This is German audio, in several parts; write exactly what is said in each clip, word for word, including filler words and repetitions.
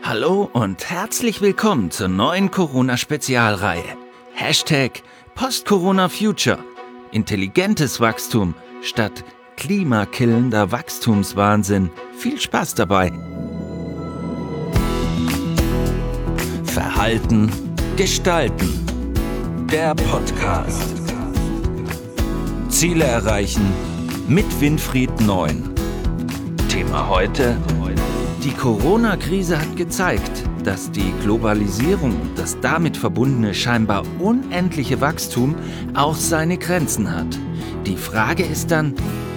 Hallo und herzlich willkommen zur neuen Corona-Spezialreihe. Hashtag Post-Corona-Future. Intelligentes Wachstum statt klimakillender Wachstumswahnsinn. Viel Spaß dabei. Verhalten, Gestalten. Der Podcast. Ziele erreichen mit Winfried Neun. Thema heute: Die Corona-Krise hat gezeigt, dass die Globalisierung und das damit verbundene scheinbar unendliche Wachstum auch seine Grenzen hat. Die Frage ist dann,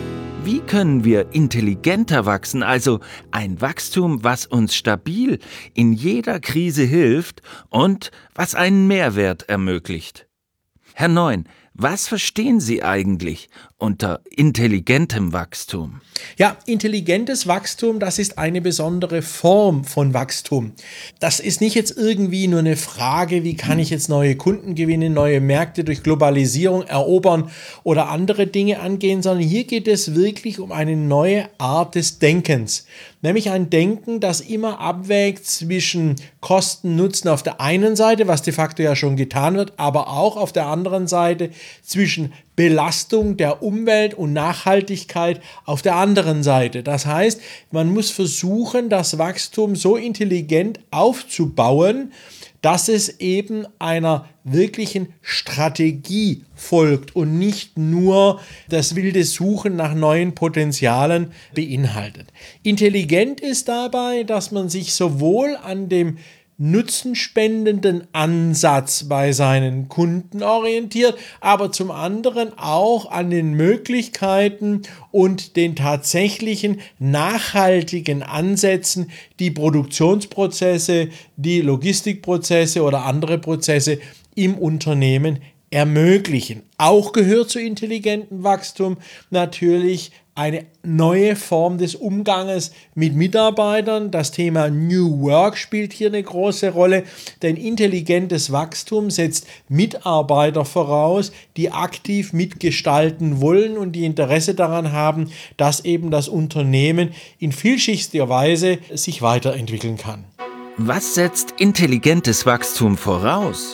wie können wir intelligenter wachsen, also ein Wachstum, was uns stabil in jeder Krise hilft und was einen Mehrwert ermöglicht? Herr Neun, was verstehen Sie eigentlich unter intelligentem Wachstum? Ja, intelligentes Wachstum, das ist eine besondere Form von Wachstum. Das ist nicht jetzt irgendwie nur eine Frage, wie kann ich jetzt neue Kunden gewinnen, neue Märkte durch Globalisierung erobern oder andere Dinge angehen, sondern hier geht es wirklich um eine neue Art des Denkens. Nämlich ein Denken, das immer abwägt zwischen Kosten, Nutzen auf der einen Seite, was de facto ja schon getan wird, aber auch auf der anderen Seite zwischen Belastung der Umwelt und Nachhaltigkeit auf der anderen Seite. Das heißt, man muss versuchen, das Wachstum so intelligent aufzubauen, dass es eben einer wirklichen Strategie folgt und nicht nur das wilde Suchen nach neuen Potenzialen beinhaltet. Intelligent ist dabei, dass man sich sowohl an dem nutzenspendenden Ansatz bei seinen Kunden orientiert, aber zum anderen auch an den Möglichkeiten und den tatsächlichen nachhaltigen Ansätzen, die Produktionsprozesse, die Logistikprozesse oder andere Prozesse im Unternehmen ermöglichen. Auch gehört zu intelligentem Wachstum natürlich eine neue Form des Umganges mit Mitarbeitern. Das Thema New Work spielt hier eine große Rolle, denn intelligentes Wachstum setzt Mitarbeiter voraus, die aktiv mitgestalten wollen und die Interesse daran haben, dass eben das Unternehmen in vielschichtiger Weise sich weiterentwickeln kann. Was setzt intelligentes Wachstum voraus?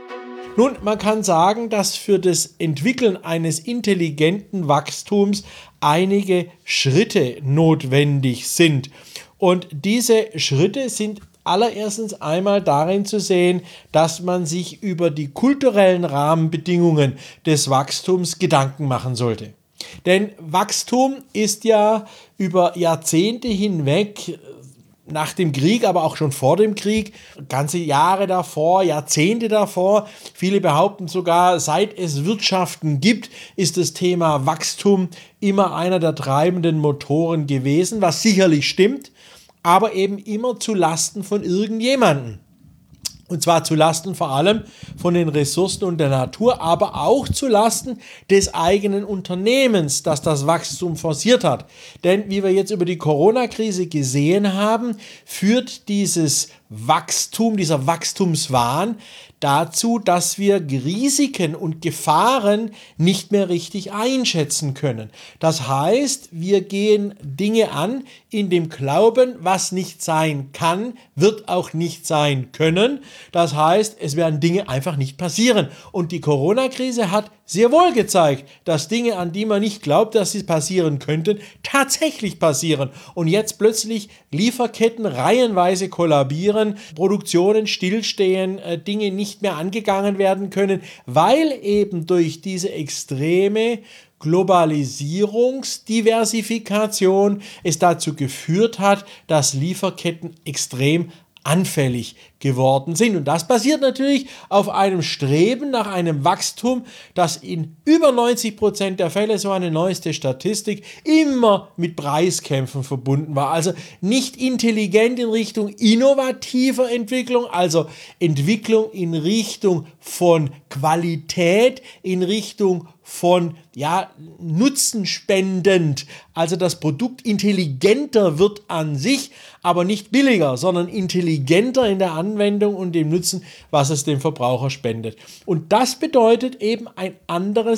Nun, man kann sagen, dass für das Entwickeln eines intelligenten Wachstums einige Schritte notwendig sind. Und diese Schritte sind allererstens einmal darin zu sehen, dass man sich über die kulturellen Rahmenbedingungen des Wachstums Gedanken machen sollte. Denn Wachstum ist ja über Jahrzehnte hinweg, nach dem Krieg, aber auch schon vor dem Krieg, ganze Jahre davor, Jahrzehnte davor, viele behaupten sogar, seit es Wirtschaften gibt, ist das Thema Wachstum immer einer der treibenden Motoren gewesen, was sicherlich stimmt, aber eben immer zu Lasten von irgendjemandem. Und zwar zu Lasten vor allem von den Ressourcen und der Natur, aber auch zu Lasten des eigenen Unternehmens, das das Wachstum forciert hat. Denn wie wir jetzt über die Corona-Krise gesehen haben, führt dieses Wachstum, dieser Wachstumswahn dazu, dass wir Risiken und Gefahren nicht mehr richtig einschätzen können. Das heißt, wir gehen Dinge an in dem Glauben, was nicht sein kann, wird auch nicht sein können. Das heißt, es werden Dinge einfach nicht passieren. Und die Corona-Krise hat sehr wohl gezeigt, dass Dinge, an die man nicht glaubt, dass sie passieren könnten, tatsächlich passieren. Und jetzt plötzlich Lieferketten reihenweise kollabieren, Produktionen stillstehen, Dinge nicht mehr angegangen werden können, weil eben durch diese extreme Globalisierungsdiversifikation es dazu geführt hat, dass Lieferketten extrem anfällig geworden sind. Und das basiert natürlich auf einem Streben nach einem Wachstum, das in über neunzig Prozent der Fälle, so eine neueste Statistik, immer mit Preiskämpfen verbunden war. Also nicht intelligent in Richtung innovativer Entwicklung, also Entwicklung in Richtung von Qualität, in Richtung von ja, nutzenspendend, also das Produkt intelligenter wird an sich, aber nicht billiger, sondern intelligenter in der Anwendung und dem Nutzen, was es dem Verbraucher spendet. Und das bedeutet eben ein anderes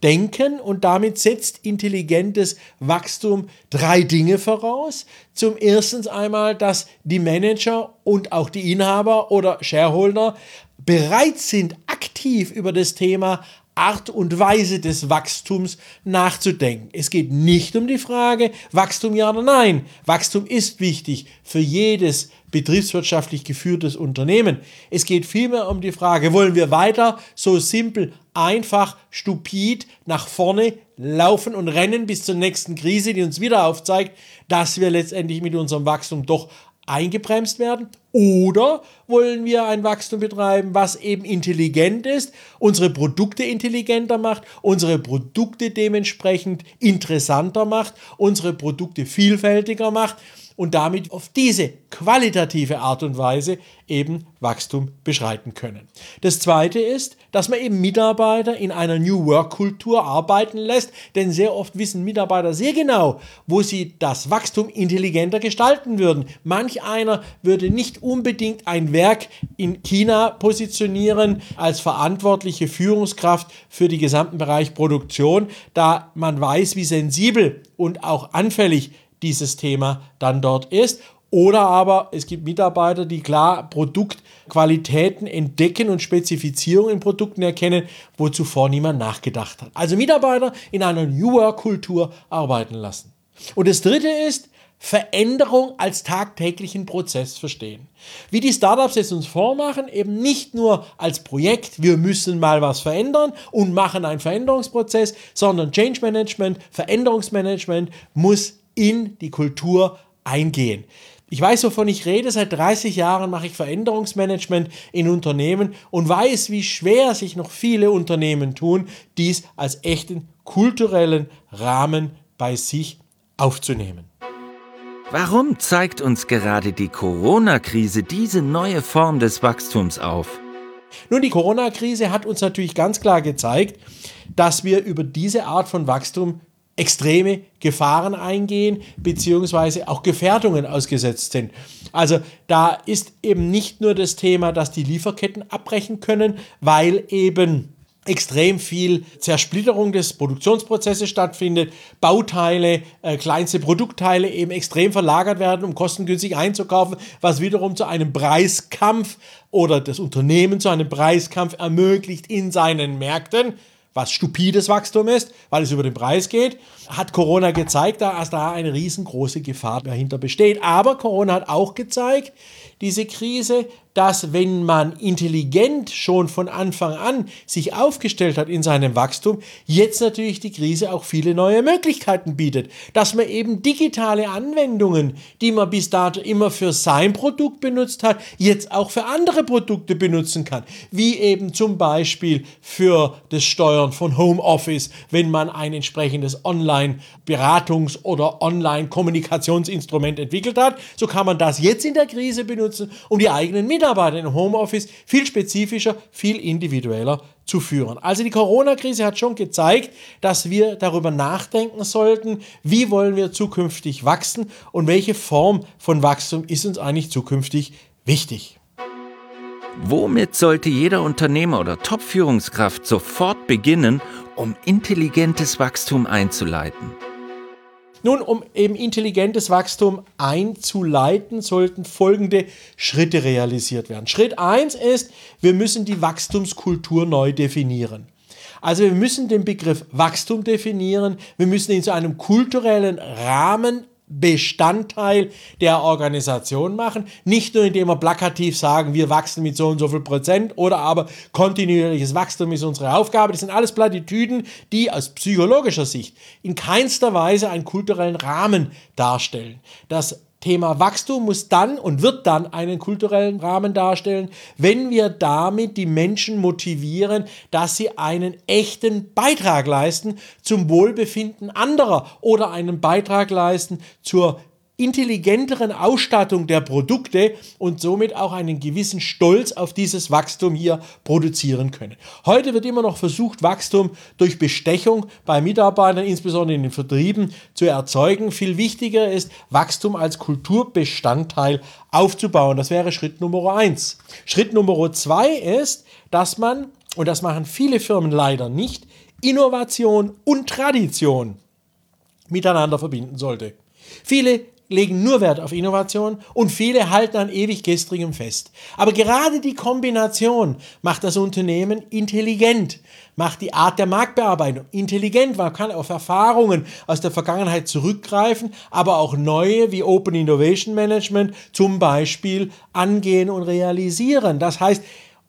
denken und damit setzt intelligentes Wachstum drei Dinge voraus. Zum ersten einmal, dass die Manager und auch die Inhaber oder Shareholder bereit sind, aktiv über das Thema Art und Weise des Wachstums nachzudenken. Es geht nicht um die Frage, Wachstum ja oder nein. Wachstum ist wichtig für jedes betriebswirtschaftlich geführtes Unternehmen. Es geht vielmehr um die Frage, wollen wir weiter so simpel, einfach, stupid nach vorne laufen und rennen bis zur nächsten Krise, die uns wieder aufzeigt, dass wir letztendlich mit unserem Wachstum doch eingebremst werden? Oder wollen wir ein Wachstum betreiben, was eben intelligent ist, unsere Produkte intelligenter macht, unsere Produkte dementsprechend interessanter macht, unsere Produkte vielfältiger macht und damit auf diese qualitative Art und Weise eben Wachstum beschreiten können. Das Zweite ist, dass man eben Mitarbeiter in einer New Work-Kultur arbeiten lässt, denn sehr oft wissen Mitarbeiter sehr genau, wo sie das Wachstum intelligenter gestalten würden. Manch einer würde nicht unbedingt ein Werk in China positionieren als verantwortliche Führungskraft für den gesamten Bereich Produktion, da man weiß, wie sensibel und auch anfällig dieses Thema dann dort ist. Oder aber es gibt Mitarbeiter, die klar Produktqualitäten entdecken und Spezifizierungen in Produkten erkennen, wo zuvor niemand nachgedacht hat. Also Mitarbeiter in einer New Work-Kultur arbeiten lassen. Und das Dritte ist, Veränderung als tagtäglichen Prozess verstehen. Wie die Startups es uns vormachen, eben nicht nur als Projekt, wir müssen mal was verändern und machen einen Veränderungsprozess, sondern Change Management, Veränderungsmanagement muss in die Kultur eingehen. Ich weiß, wovon ich rede. Seit dreißig Jahren mache ich Veränderungsmanagement in Unternehmen und weiß, wie schwer sich noch viele Unternehmen tun, dies als echten kulturellen Rahmen bei sich aufzunehmen. Warum zeigt uns gerade die Corona-Krise diese neue Form des Wachstums auf? Nun, die Corona-Krise hat uns natürlich ganz klar gezeigt, dass wir über diese Art von Wachstum extreme Gefahren eingehen, beziehungsweise auch Gefährdungen ausgesetzt sind. Also da ist eben nicht nur das Thema, dass die Lieferketten abbrechen können, weil eben extrem viel Zersplitterung des Produktionsprozesses stattfindet, Bauteile, äh, kleinste Produktteile eben extrem verlagert werden, um kostengünstig einzukaufen, was wiederum zu einem Preiskampf oder das Unternehmen zu einem Preiskampf ermöglicht in seinen Märkten, was stupides Wachstum ist, weil es über den Preis geht, hat Corona gezeigt, dass da eine riesengroße Gefahr dahinter besteht. Aber Corona hat auch gezeigt, diese Krise, dass wenn man intelligent schon von Anfang an sich aufgestellt hat in seinem Wachstum, jetzt natürlich die Krise auch viele neue Möglichkeiten bietet. Dass man eben digitale Anwendungen, die man bis dato immer für sein Produkt benutzt hat, jetzt auch für andere Produkte benutzen kann. Wie eben zum Beispiel für das Steuern von Homeoffice, wenn man ein entsprechendes Online-Beratungs- oder Online-Kommunikationsinstrument entwickelt hat. So kann man das jetzt in der Krise benutzen, um die eigenen Mitarbeiter im Homeoffice viel spezifischer, viel individueller zu führen. Also die Corona-Krise hat schon gezeigt, dass wir darüber nachdenken sollten, wie wollen wir zukünftig wachsen und welche Form von Wachstum ist uns eigentlich zukünftig wichtig. Womit sollte jeder Unternehmer oder Top-Führungskraft sofort beginnen, um intelligentes Wachstum einzuleiten? Nun, um eben intelligentes Wachstum einzuleiten, sollten folgende Schritte realisiert werden. Schritt eins ist, wir müssen die Wachstumskultur neu definieren. Also wir müssen den Begriff Wachstum definieren, wir müssen ihn zu einem kulturellen Rahmen Bestandteil der Organisation machen, nicht nur indem wir plakativ sagen, wir wachsen mit so und so viel Prozent oder aber kontinuierliches Wachstum ist unsere Aufgabe. Das sind alles Plattitüden, die aus psychologischer Sicht in keinster Weise einen kulturellen Rahmen darstellen. Das Thema Wachstum muss dann und wird dann einen kulturellen Rahmen darstellen, wenn wir damit die Menschen motivieren, dass sie einen echten Beitrag leisten zum Wohlbefinden anderer oder einen Beitrag leisten zur intelligenteren Ausstattung der Produkte und somit auch einen gewissen Stolz auf dieses Wachstum hier produzieren können. Heute wird immer noch versucht, Wachstum durch Bestechung bei Mitarbeitern, insbesondere in den Vertrieben, zu erzeugen. Viel wichtiger ist, Wachstum als Kulturbestandteil aufzubauen. Das wäre Schritt Nummer eins. Schritt Nummer zwei ist, dass man, und das machen viele Firmen leider nicht, Innovation und Tradition miteinander verbinden sollte. Viele legen nur Wert auf Innovation und viele halten an ewig gestrigem fest. Aber gerade die Kombination macht das Unternehmen intelligent, macht die Art der Marktbearbeitung intelligent. Man kann auf Erfahrungen aus der Vergangenheit zurückgreifen, aber auch neue wie Open Innovation Management zum Beispiel angehen und realisieren. Das heißt,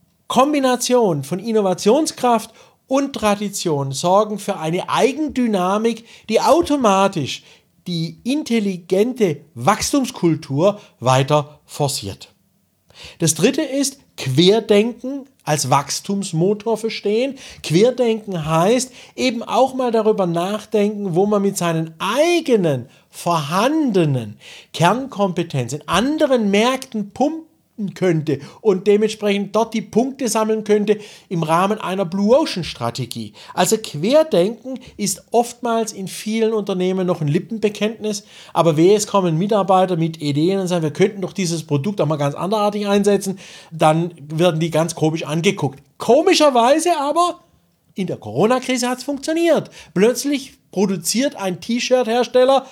Kombination von Innovationskraft und Tradition sorgen für eine Eigendynamik, die automatisch die intelligente Wachstumskultur weiter forciert. Das dritte ist Querdenken als Wachstumsmotor verstehen. Querdenken heißt eben auch mal darüber nachdenken, wo man mit seinen eigenen vorhandenen Kernkompetenzen in anderen Märkten pumpen könnte und dementsprechend dort die Punkte sammeln könnte im Rahmen einer Blue Ocean Strategie. Also Querdenken ist oftmals in vielen Unternehmen noch ein Lippenbekenntnis, aber wehe, es kommen Mitarbeiter mit Ideen und sagen, wir könnten doch dieses Produkt auch mal ganz anderartig einsetzen, dann werden die ganz komisch angeguckt. Komischerweise aber, in der Corona-Krise hat es funktioniert. Plötzlich produziert ein T-Shirt-Hersteller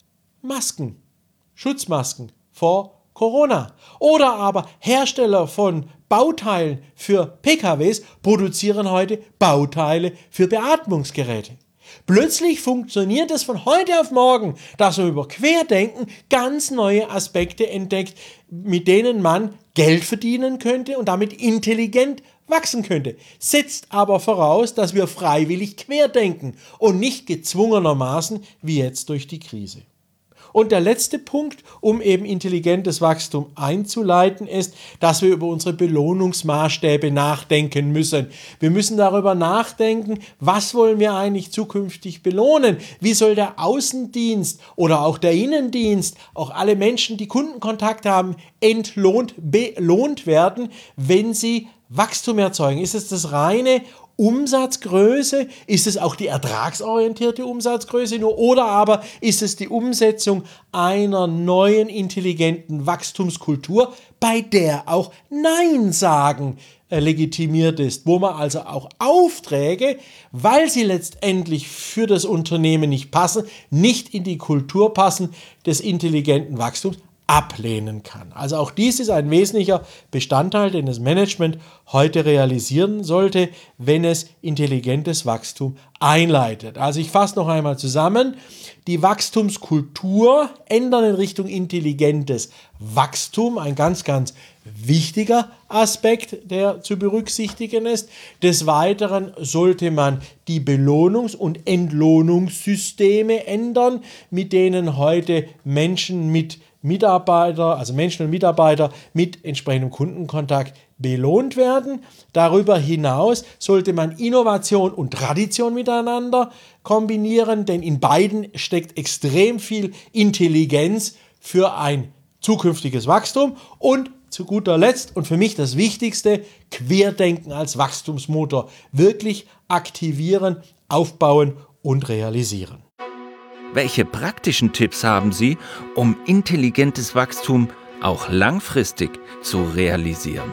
Masken, Schutzmasken vor Corona. Oder aber Hersteller von Bauteilen für P K Ws produzieren heute Bauteile für Beatmungsgeräte. Plötzlich funktioniert es von heute auf morgen, dass man über Querdenken ganz neue Aspekte entdeckt, mit denen man Geld verdienen könnte und damit intelligent wachsen könnte. Setzt aber voraus, dass wir freiwillig querdenken und nicht gezwungenermaßen wie jetzt durch die Krise. Und der letzte Punkt, um eben intelligentes Wachstum einzuleiten, ist, dass wir über unsere Belohnungsmaßstäbe nachdenken müssen. Wir müssen darüber nachdenken, was wollen wir eigentlich zukünftig belohnen? Wie soll der Außendienst oder auch der Innendienst, auch alle Menschen, die Kundenkontakt haben, entlohnt, belohnt werden, wenn sie Wachstum erzeugen? Ist es das reine Umsatzgröße? Ist es auch die ertragsorientierte Umsatzgröße nur? Oder aber ist es die Umsetzung einer neuen intelligenten Wachstumskultur, bei der auch Nein sagen äh, legitimiert ist, wo man also auch Aufträge, weil sie letztendlich für das Unternehmen nicht passen, nicht in die Kultur passen des intelligenten Wachstums, ablehnen kann. Also auch dies ist ein wesentlicher Bestandteil, den das Management heute realisieren sollte, wenn es intelligentes Wachstum einleitet. Also ich fasse noch einmal zusammen. Die Wachstumskultur ändern in Richtung intelligentes Wachstum, ein ganz, ganz wichtiger Aspekt, der zu berücksichtigen ist. Des Weiteren sollte man die Belohnungs- und Entlohnungssysteme ändern, mit denen heute Menschen mit Mitarbeiter, also Menschen und Mitarbeiter mit entsprechendem Kundenkontakt belohnt werden. Darüber hinaus sollte man Innovation und Tradition miteinander kombinieren, denn in beiden steckt extrem viel Intelligenz für ein zukünftiges Wachstum und zu guter Letzt und für mich das Wichtigste, Querdenken als Wachstumsmotor wirklich aktivieren, aufbauen und realisieren. Welche praktischen Tipps haben Sie, um intelligentes Wachstum auch langfristig zu realisieren?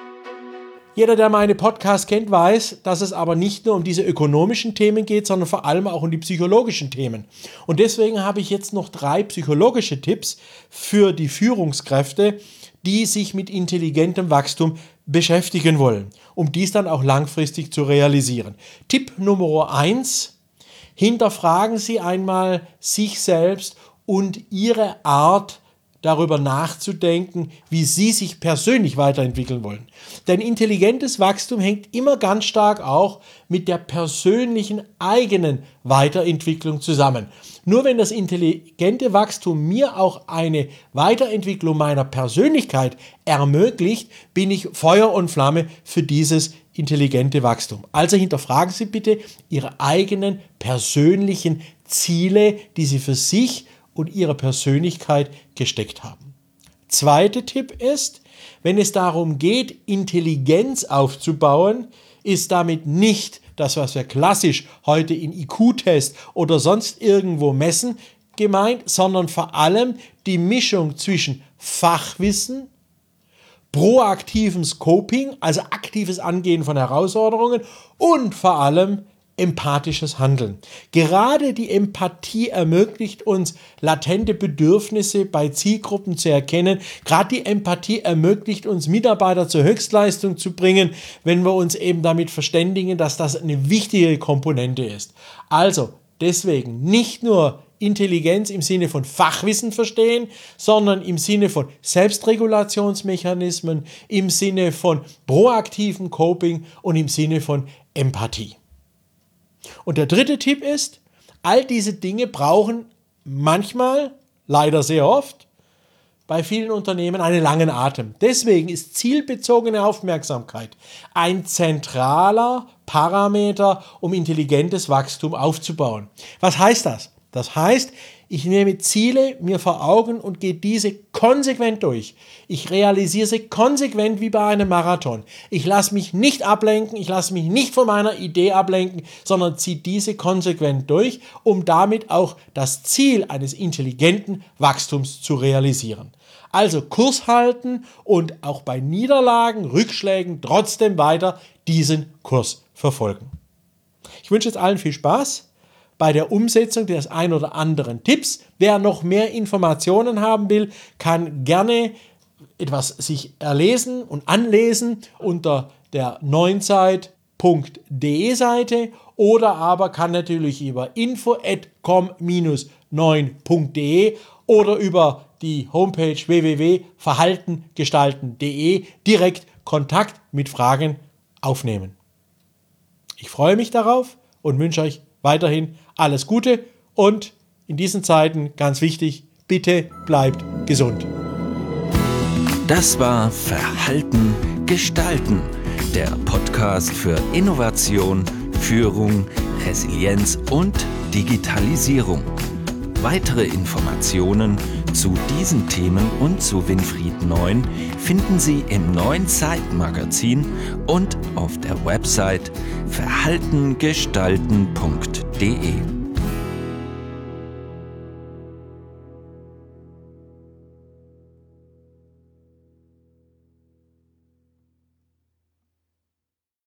Jeder, der meine Podcasts kennt, weiß, dass es aber nicht nur um diese ökonomischen Themen geht, sondern vor allem auch um die psychologischen Themen. Und deswegen habe ich jetzt noch drei psychologische Tipps für die Führungskräfte, die sich mit intelligentem Wachstum beschäftigen wollen, um dies dann auch langfristig zu realisieren. Tipp Nummer eins: Hinterfragen Sie einmal sich selbst und Ihre Art, darüber nachzudenken, wie Sie sich persönlich weiterentwickeln wollen. Denn intelligentes Wachstum hängt immer ganz stark auch mit der persönlichen eigenen Weiterentwicklung zusammen. Nur wenn das intelligente Wachstum mir auch eine Weiterentwicklung meiner Persönlichkeit ermöglicht, bin ich Feuer und Flamme für dieses intelligente Wachstum. Also hinterfragen Sie bitte Ihre eigenen persönlichen Ziele, die Sie für sich und Ihre Persönlichkeit gesteckt haben. Zweiter Tipp ist, wenn es darum geht, Intelligenz aufzubauen, ist damit nicht das, was wir klassisch heute in I Q-Test oder sonst irgendwo messen, gemeint, sondern vor allem die Mischung zwischen Fachwissen, proaktivem Scoping, also aktives Angehen von Herausforderungen und vor allem empathisches Handeln. Gerade die Empathie ermöglicht uns, latente Bedürfnisse bei Zielgruppen zu erkennen. Gerade die Empathie ermöglicht uns, Mitarbeiter zur Höchstleistung zu bringen, wenn wir uns eben damit verständigen, dass das eine wichtige Komponente ist. Also deswegen nicht nur Intelligenz im Sinne von Fachwissen verstehen, sondern im Sinne von Selbstregulationsmechanismen, im Sinne von proaktivem Coping und im Sinne von Empathie. Und der dritte Tipp ist, all diese Dinge brauchen manchmal, leider sehr oft, bei vielen Unternehmen einen langen Atem. Deswegen ist zielbezogene Aufmerksamkeit ein zentraler Parameter, um intelligentes Wachstum aufzubauen. Was heißt das? Das heißt, ich nehme Ziele mir vor Augen und gehe diese konsequent durch. Ich realisiere sie konsequent wie bei einem Marathon. Ich lasse mich nicht ablenken, ich lasse mich nicht von meiner Idee ablenken, sondern ziehe diese konsequent durch, um damit auch das Ziel eines intelligenten Wachstums zu realisieren. Also Kurs halten und auch bei Niederlagen, Rückschlägen trotzdem weiter diesen Kurs verfolgen. Ich wünsche jetzt allen viel Spaß bei der Umsetzung des ein oder anderen Tipps. Wer noch mehr Informationen haben will, kann gerne etwas sich erlesen und anlesen unter der neunzeit punkt de Seite oder aber kann natürlich über info at com dash neun punkt de oder über die Homepage w w w punkt verhalten gestalten punkt de direkt Kontakt mit Fragen aufnehmen. Ich freue mich darauf und wünsche euch weiterhin alles Gute und in diesen Zeiten ganz wichtig, bitte bleibt gesund. Das war Verhalten gestalten, der Podcast für Innovation, Führung, Resilienz und Digitalisierung. Weitere Informationen zu diesen Themen und zu Winfried Neun finden Sie im neuen Zeitmagazin und auf der Website verhalten gestalten punkt de.